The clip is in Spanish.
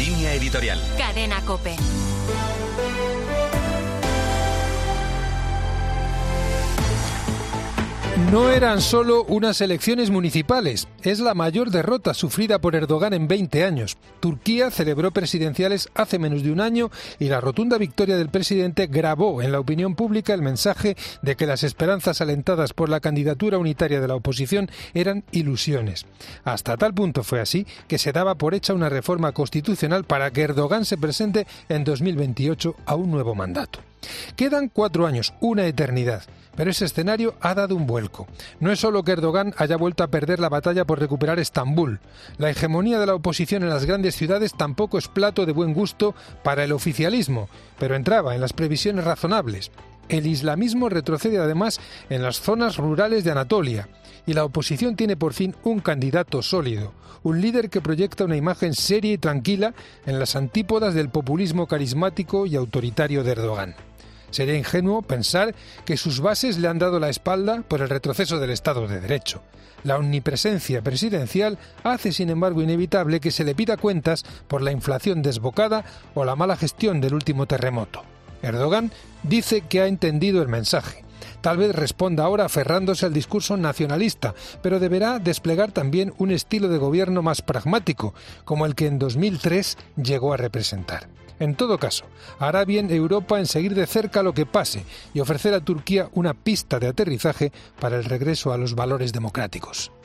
Línea editorial. Cadena COPE. No eran solo unas elecciones municipales, es la mayor derrota sufrida por Erdogan en 20 años. Turquía celebró presidenciales hace menos de un año y la rotunda victoria del presidente grabó en la opinión pública el mensaje de que las esperanzas alentadas por la candidatura unitaria de la oposición eran ilusiones. Hasta tal punto fue así que se daba por hecha una reforma constitucional para que Erdogan se presente en 2028 a un nuevo mandato. Quedan 4 años, una eternidad, pero ese escenario ha dado un vuelco. No es solo que Erdogan haya vuelto a perder la batalla por recuperar Estambul. La hegemonía de la oposición en las grandes ciudades tampoco es plato de buen gusto para el oficialismo, pero entraba en las previsiones razonables. El islamismo retrocede además en las zonas rurales de Anatolia y la oposición tiene por fin un candidato sólido, un líder que proyecta una imagen seria y tranquila en las antípodas del populismo carismático y autoritario de Erdogan. Sería ingenuo pensar que sus bases le han dado la espalda por el retroceso del Estado de Derecho. La omnipresencia presidencial hace, sin embargo, inevitable que se le pida cuentas por la inflación desbocada o la mala gestión del último terremoto. Erdogan dice que ha entendido el mensaje. Tal vez responda ahora aferrándose al discurso nacionalista, pero deberá desplegar también un estilo de gobierno más pragmático, como el que en 2003 llegó a representar. En todo caso, hará bien Europa en seguir de cerca lo que pase y ofrecer a Turquía una pista de aterrizaje para el regreso a los valores democráticos.